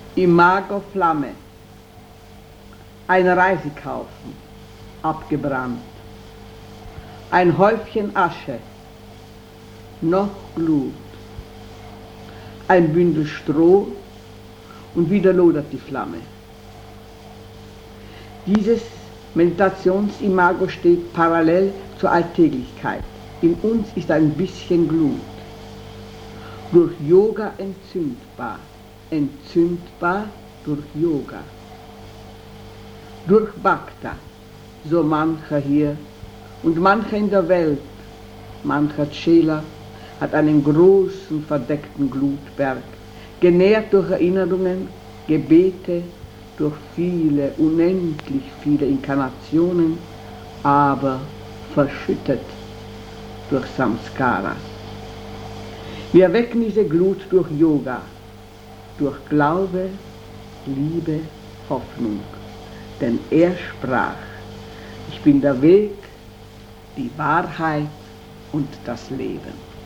Imago-Flamme, ein Reisekaufen, abgebrannt, ein Häufchen Asche, noch Glut, ein Bündel Stroh und wieder lodert die Flamme. Dieses Meditationsimago steht parallel zur Alltäglichkeit. In uns ist ein bisschen Glut. Durch Yoga entzündbar, entzündbar durch Yoga. Durch Bhakta, so mancher hier und mancher in der Welt, mancher Chela hat einen großen verdeckten Glutberg, genährt durch Erinnerungen, Gebete, durch viele, unendlich viele Inkarnationen, aber verschüttet durch Samskaras. Wir wecken diese Glut durch Yoga, durch Glaube, Liebe, Hoffnung. Denn er sprach, ich bin der Weg, die Wahrheit und das Leben.